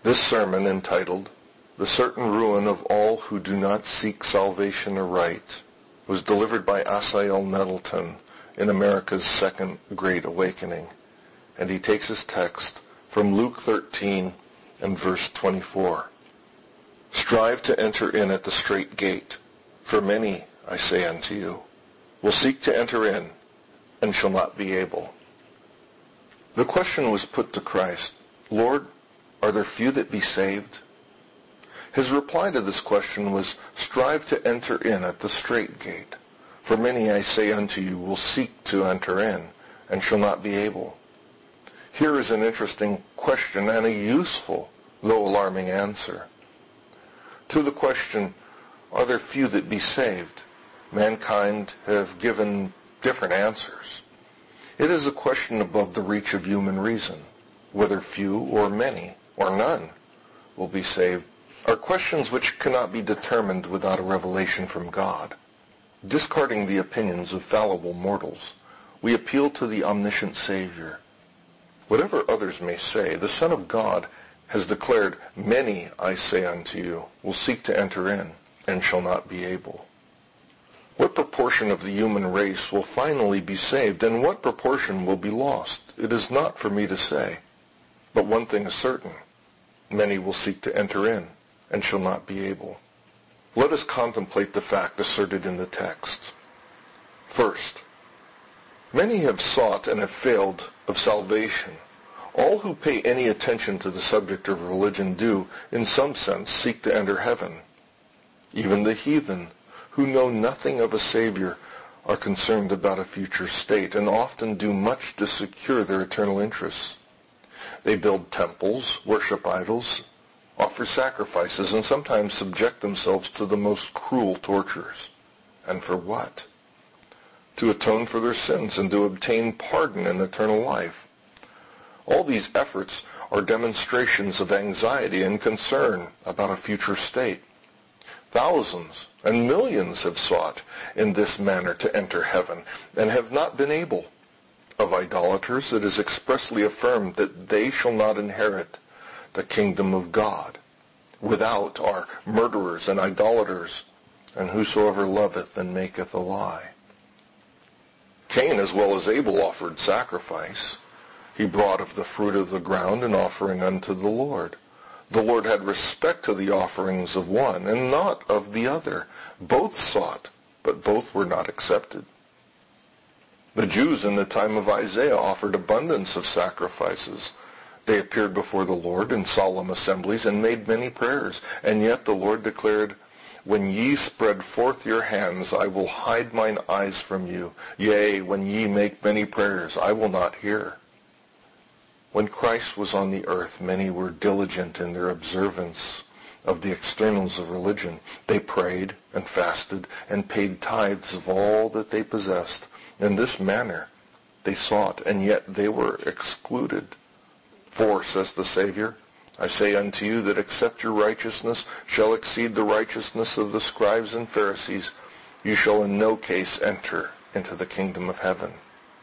This sermon, entitled "The Certain Ruin of All Who Do Not Seek Salvation Aright," was delivered by Asael Nettleton in America's Second Great Awakening, and he takes his text from Luke 13 and verse 24. "Strive to enter in at the strait gate, for many, I say unto you, will seek to enter in, and shall not be able." The question was put to Christ, "Lord, are there few that be saved?" His reply to this question was, "Strive to enter in at the strait gate, for many, I say unto you, will seek to enter in, and shall not be able." Here is an interesting question and a useful, though alarming answer. To the question, "Are there few that be saved?" mankind have given different answers. It is a question above the reach of human reason. Whether few or many or none will be saved are questions which cannot be determined without a revelation from God. Discarding the opinions of fallible mortals, we appeal to the omniscient Savior. Whatever others may say, the Son of God has declared, "Many, I say unto you, will seek to enter in, and shall not be able." What proportion of the human race will finally be saved, and what proportion will be lost, it is not for me to say. But one thing is certain: many will seek to enter in, and shall not be able. Let us contemplate the fact asserted in the text. First, many have sought and have failed of salvation. All who pay any attention to the subject of religion do, in some sense, seek to enter heaven. Even the heathen, who know nothing of a Savior, are concerned about a future state, and often do much to secure their eternal interests. They build temples, worship idols, offer sacrifices, and sometimes subject themselves to the most cruel tortures. And for what? To atone for their sins and to obtain pardon and eternal life. All these efforts are demonstrations of anxiety and concern about a future state. Thousands and millions have sought in this manner to enter heaven, and have not been able. Of idolaters it is expressly affirmed that they shall not inherit the kingdom of God. Without are murderers and idolaters, and whosoever loveth and maketh a lie. Cain as well as Abel offered sacrifice. He brought of the fruit of the ground an offering unto the Lord. The Lord had respect to the offerings of one, and not of the other. Both sought, but both were not accepted. The Jews in the time of Isaiah offered abundance of sacrifices. They appeared before the Lord in solemn assemblies and made many prayers. And yet the Lord declared, "When ye spread forth your hands, I will hide mine eyes from you. Yea, when ye make many prayers, I will not hear." When Christ was on the earth, many were diligent in their observance of the externals of religion. They prayed and fasted and paid tithes of all that they possessed. In this manner they sought, and yet they were excluded. "For," says the Savior, "I say unto you that except your righteousness shall exceed the righteousness of the scribes and Pharisees, you shall in no case enter into the kingdom of heaven."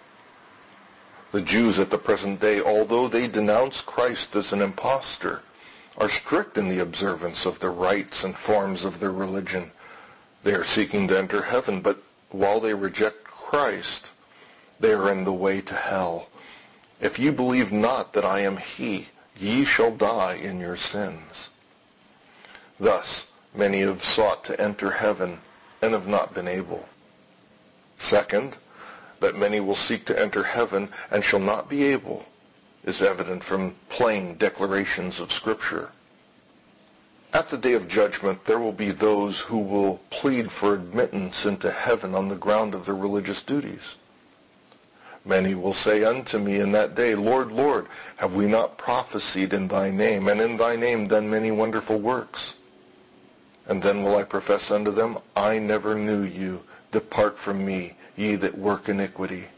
The Jews at the present day, although they denounce Christ as an impostor, are strict in the observance of the rites and forms of their religion. They are seeking to enter heaven, but while they reject Christ, they are in the way to hell. "If ye believe not that I am he, ye shall die in your sins." Thus, many have sought to enter heaven and have not been able. Second, that many will seek to enter heaven and shall not be able is evident from plain declarations of Scripture. At the day of judgment, there will be those who will plead for admittance into heaven on the ground of their religious duties. "Many will say unto me in that day, Lord, Lord, have we not prophesied in thy name, and in thy name done many wonderful works? And then will I profess unto them, I never knew you. Depart from me, ye that work iniquity."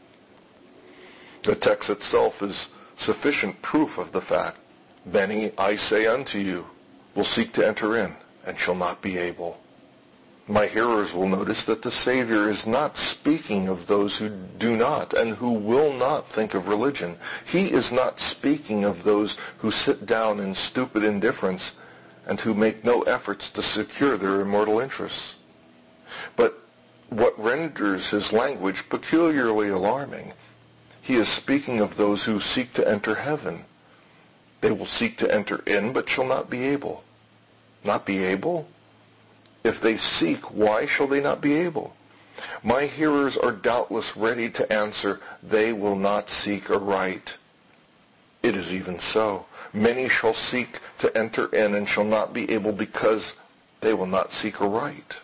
The text itself is sufficient proof of the fact. Many, I say unto you, will seek to enter in, and shall not be able. My hearers will notice that the Savior is not speaking of those who do not and who will not think of religion. He is not speaking of those who sit down in stupid indifference and who make no efforts to secure their immortal interests. But what renders his language peculiarly alarming, he is speaking of those who seek to enter heaven. They will seek to enter in, but shall not be able. Not be able? If they seek, why shall they not be able? My hearers are doubtless ready to answer, they will not seek aright. It is even so. Many shall seek to enter in and shall not be able because they will not seek aright.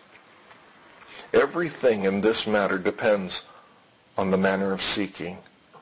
Everything in this matter depends on the manner of seeking.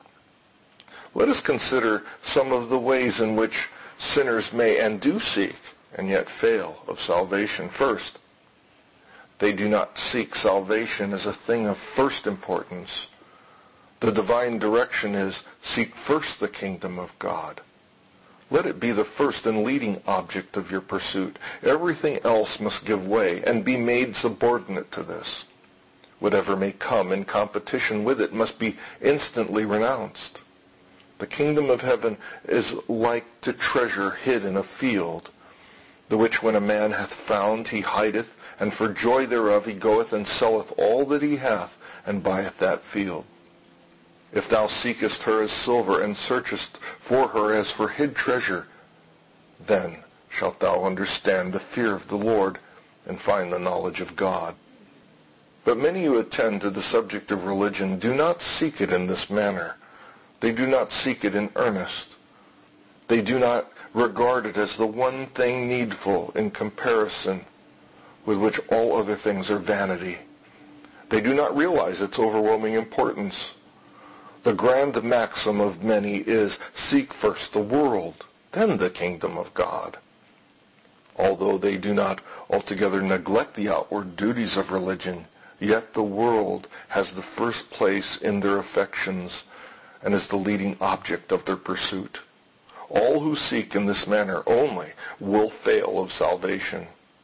Let us consider some of the ways in which sinners may and do seek and yet fail of salvation. First, they do not seek salvation as a thing of first importance. The divine direction is, seek first the kingdom of God. Let it be the first and leading object of your pursuit. Everything else must give way and be made subordinate to this. Whatever may come in competition with it must be instantly renounced. The kingdom of heaven is like to treasure hid in a field, the which when a man hath found, he hideth, and for joy thereof he goeth and selleth all that he hath, and buyeth that field. If thou seekest her as silver, and searchest for her as for hid treasure, then shalt thou understand the fear of the Lord, and find the knowledge of God. But many who attend to the subject of religion do not seek it in this manner. They do not seek it in earnest. They do not regard it as the one thing needful in comparison with which all other things are vanity. They do not realize its overwhelming importance. The grand maxim of many is, seek first the world, then the kingdom of God. Although they do not altogether neglect the outward duties of religion, yet the world has the first place in their affections and is the leading object of their pursuit. All who seek in this manner only will fail of salvation.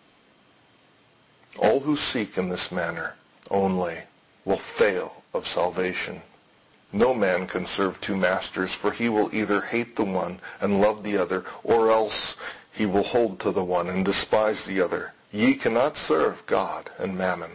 All who seek in this manner only will fail of salvation. No man can serve two masters, for he will either hate the one and love the other, or else he will hold to the one and despise the other. Ye cannot serve God and mammon.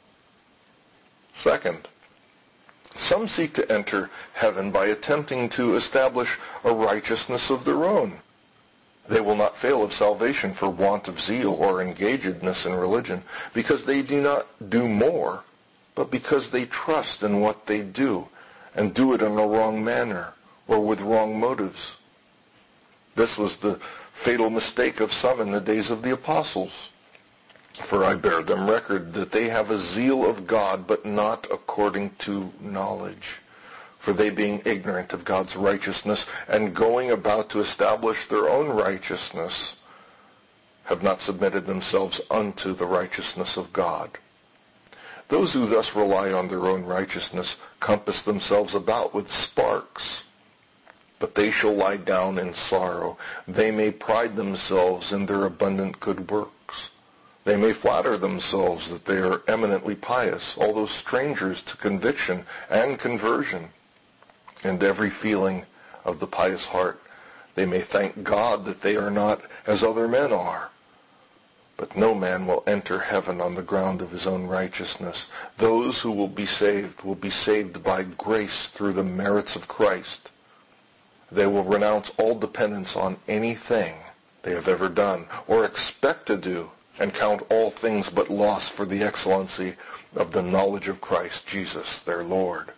Second, some seek to enter heaven by attempting to establish a righteousness of their own. They will not fail of salvation for want of zeal or engagedness in religion, because they do not do more, but because they trust in what they do, and do it in a wrong manner, or with wrong motives. This was the fatal mistake of some in the days of the apostles. For I bear them record that they have a zeal of God, but not according to knowledge. For they being ignorant of God's righteousness, and going about to establish their own righteousness, have not submitted themselves unto the righteousness of God. Those who thus rely on their own righteousness compass themselves about with sparks. But they shall lie down in sorrow. They may pride themselves in their abundant good works. They may flatter themselves that they are eminently pious, although strangers to conviction and conversion and every feeling of the pious heart. They may thank God that they are not as other men are. But no man will enter heaven on the ground of his own righteousness. Those who will be saved by grace through the merits of Christ. They will renounce all dependence on anything they have ever done or expect to do, and count all things but loss for the excellency of the knowledge of Christ Jesus their Lord.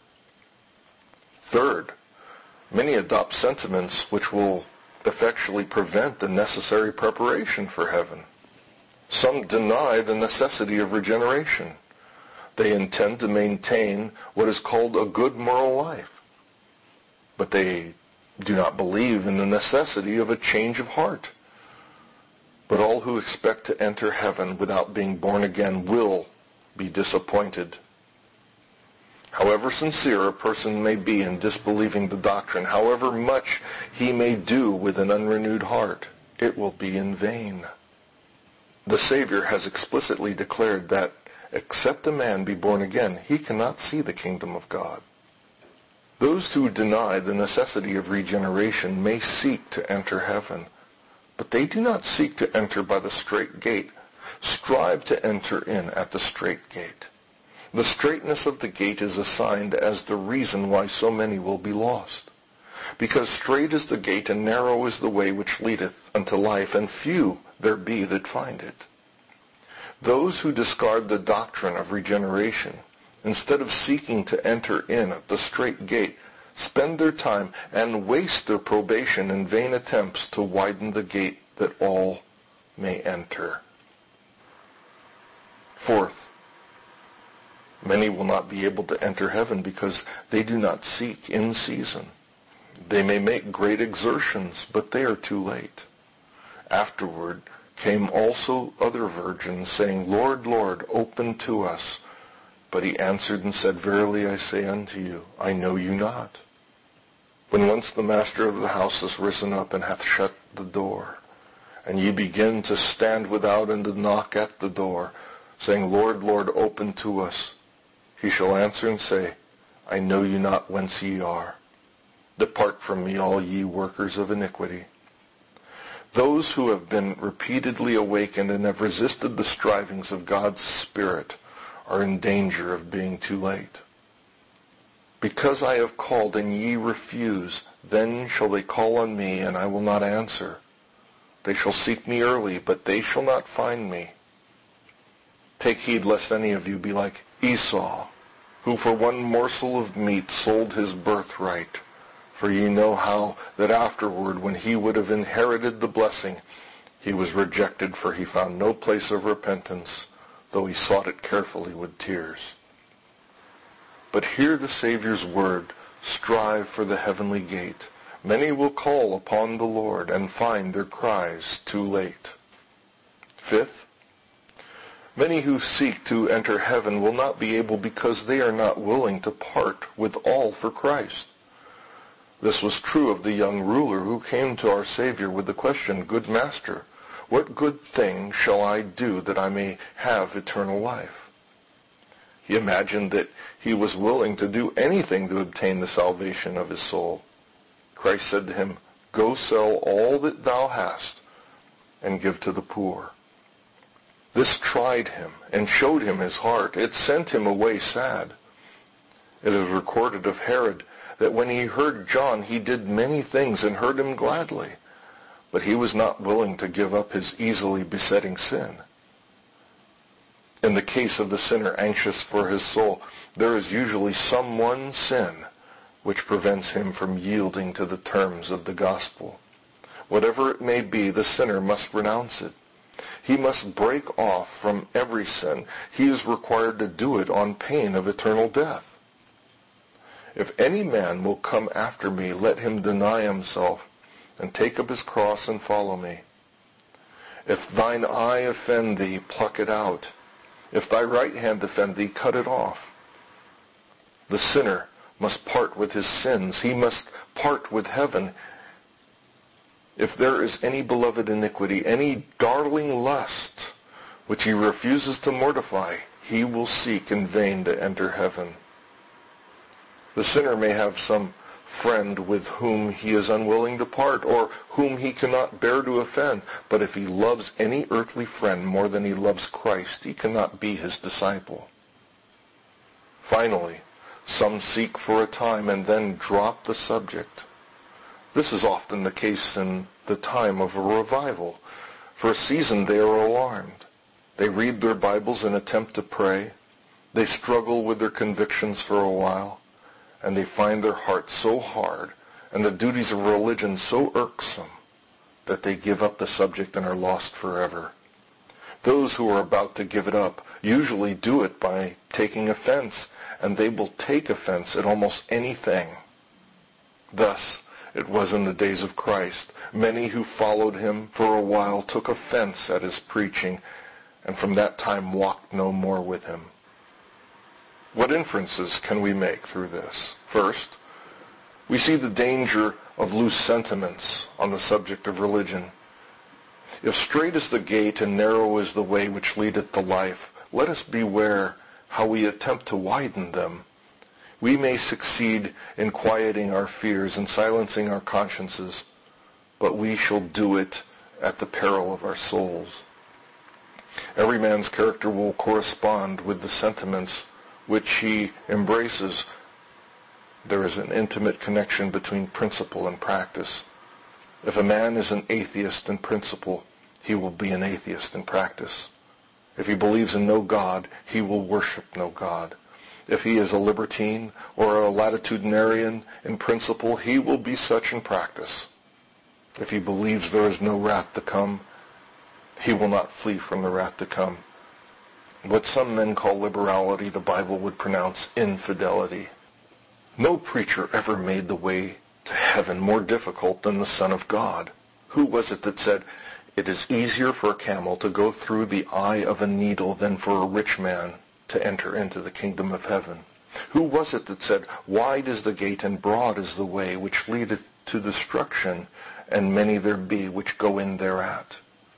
Third, many adopt sentiments which will effectually prevent the necessary preparation for heaven. Some deny the necessity of regeneration. They intend to maintain what is called a good moral life, but they do not believe in the necessity of a change of heart. But all who expect to enter heaven without being born again will be disappointed. However sincere a person may be in disbelieving the doctrine, however much he may do with an unrenewed heart, it will be in vain. The Savior has explicitly declared that except a man be born again, he cannot see the kingdom of God. Those who deny the necessity of regeneration may seek to enter heaven, but they do not seek to enter by the strait gate. Strive to enter in at the strait gate. The straightness of the gate is assigned as the reason why so many will be lost. Because strait is the gate and narrow is the way which leadeth unto life, and few there be that find it. Those who discard the doctrine of regeneration, instead of seeking to enter in at the strait gate, spend their time and waste their probation in vain attempts to widen the gate that all may enter. Fourth, many will not be able to enter heaven because they do not seek in season. They may make great exertions, but they are too late. Afterward came also other virgins, saying, Lord, Lord, open to us. But he answered and said, Verily I say unto you, I know you not. When once the master of the house is risen up and hath shut the door, and ye begin to stand without and to knock at the door, saying, Lord, Lord, open to us, he shall answer and say, I know you not whence ye are. Depart from me, all ye workers of iniquity. Those who have been repeatedly awakened and have resisted the strivings of God's Spirit are in danger of being too late. Because I have called and ye refuse, then shall they call on me, and I will not answer. They shall seek me early, but they shall not find me. Take heed lest any of you be like Esau, who for one morsel of meat sold his birthright. For ye know how that afterward, when he would have inherited the blessing, he was rejected, for he found no place of repentance, though he sought it carefully with tears. But hear the Savior's word, strive for the heavenly gate. Many will call upon the Lord and find their cries too late. Fifth, many who seek to enter heaven will not be able because they are not willing to part with all for Christ. This was true of the young ruler who came to our Savior with the question, Good Master, what good thing shall I do that I may have eternal life? He imagined that he was willing to do anything to obtain the salvation of his soul. Christ said to him, Go sell all that thou hast and give to the poor. This tried him and showed him his heart. It sent him away sad. It is recorded of Herod that when he heard John, he did many things and heard him gladly, but he was not willing to give up his easily besetting sin. In the case of the sinner anxious for his soul, there is usually some one sin which prevents him from yielding to the terms of the gospel. Whatever it may be, the sinner must renounce it. He must break off from every sin. He is required to do it on pain of eternal death. If any man will come after me, let him deny himself, and take up his cross and follow me. If thine eye offend thee, pluck it out. If thy right hand offend thee, cut it off. The sinner must part with his sins. He must part with heaven. If there is any beloved iniquity, any darling lust, which he refuses to mortify, he will seek in vain to enter heaven. The sinner may have some friend with whom he is unwilling to part, or whom he cannot bear to offend. But if he loves any earthly friend more than he loves Christ, he cannot be his disciple. Finally, some seek for a time and then drop the subject. This is often the case in the time of a revival. For a season they are alarmed. They read their Bibles and attempt to pray. They struggle with their convictions for a while. And they find their hearts so hard and the duties of religion so irksome that they give up the subject and are lost forever. Those who are about to give it up usually do it by taking offense, and they will take offense at almost anything. Thus it was in the days of Christ. Many who followed him for a while took offense at his preaching, and from that time walked no more with him. What inferences can we make through this? First, we see the danger of loose sentiments on the subject of religion. If strait is the gate and narrow is the way which leadeth to life, let us beware how we attempt to widen them. We may succeed in quieting our fears and silencing our consciences, but we shall do it at the peril of our souls. Every man's character will correspond with the sentiments which he embraces. There is an intimate connection between principle and practice. If a man is an atheist in principle, he will be an atheist in practice. If he believes in no God, he will worship no God. If he is a libertine or a latitudinarian in principle, he will be such in practice. If he believes there is no wrath to come, he will not flee from the wrath to come. What some men call liberality, the Bible would pronounce infidelity. No preacher ever made the way to heaven more difficult than the Son of God. Who was it that said, "It is easier for a camel to go through the eye of a needle than for a rich man to enter into the kingdom of heaven"? Who was it that said, "Wide is the gate and broad is the way which leadeth to destruction, and many there be which go in thereat"?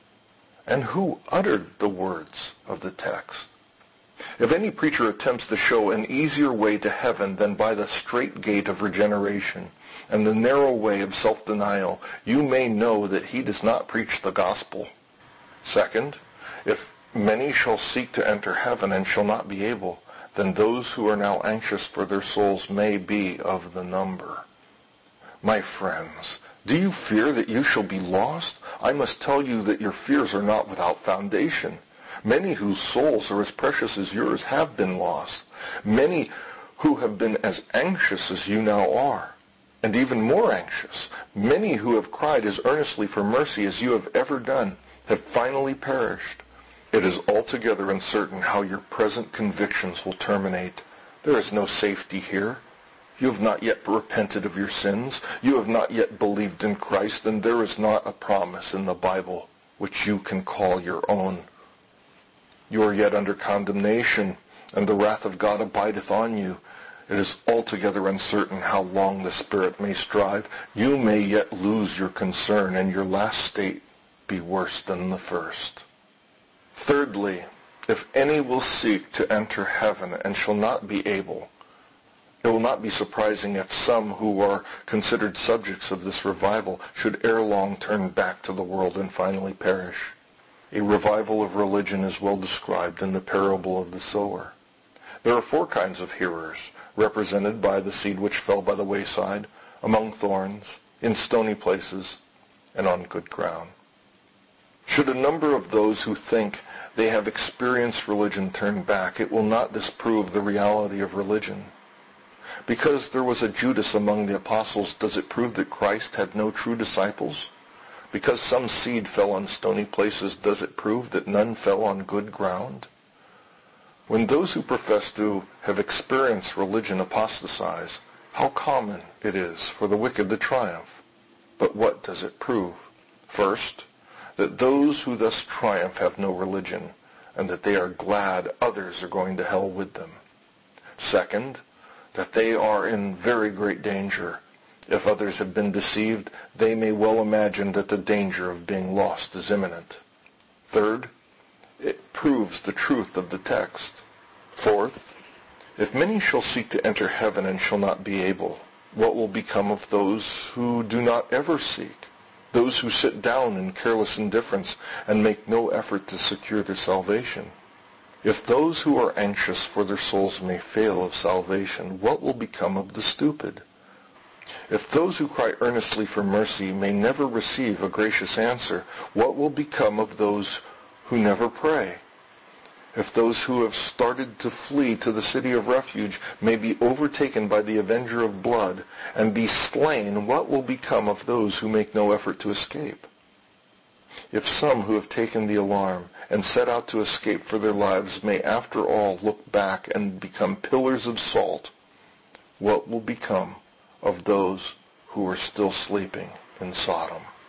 And who uttered the words of the text? If any preacher attempts to show an easier way to heaven than by the straight gate of regeneration and the narrow way of self-denial, you may know that he does not preach the gospel. Second, if many shall seek to enter heaven and shall not be able, then those who are now anxious for their souls may be of the number. My friends, do you fear that you shall be lost? I must tell you that your fears are not without foundation. Many whose souls are as precious as yours have been lost. Many who have been as anxious as you now are, and even more anxious. Many who have cried as earnestly for mercy as you have ever done, have finally perished. It is altogether uncertain how your present convictions will terminate. There is no safety here. You have not yet repented of your sins. You have not yet believed in Christ, and there is not a promise in the Bible which you can call your own. You are yet under condemnation, and the wrath of God abideth on you. It is altogether uncertain how long the Spirit may strive. You may yet lose your concern, and your last state be worse than the first. Thirdly, if any will seek to enter heaven and shall not be able, it will not be surprising if some who are considered subjects of this revival should ere long turn back to the world and finally perish. A revival of religion is well described in the parable of the sower. There are 4 kinds of hearers, represented by the seed which fell by the wayside, among thorns, in stony places, and on good ground. Should a number of those who think they have experienced religion turn back, it will not disprove the reality of religion. Because there was a Judas among the apostles, does it prove that Christ had no true disciples? Because some seed fell on stony places, does it prove that none fell on good ground? When those who profess to have experienced religion apostatize, how common it is for the wicked to triumph. But what does it prove? First, that those who thus triumph have no religion, and that they are glad others are going to hell with them. Second, that they are in very great danger. If others have been deceived, they may well imagine that the danger of being lost is imminent. Third, it proves the truth of the text. Fourth, if many shall seek to enter heaven and shall not be able, what will become of those who do not ever seek? Those who sit down in careless indifference and make no effort to secure their salvation? If those who are anxious for their souls may fail of salvation, what will become of the stupid? If those who cry earnestly for mercy may never receive a gracious answer, what will become of those who never pray? If those who have started to flee to the city of refuge may be overtaken by the avenger of blood and be slain, what will become of those who make no effort to escape? If some who have taken the alarm and set out to escape for their lives may after all look back and become pillars of salt, what will become of those who are still sleeping in Sodom?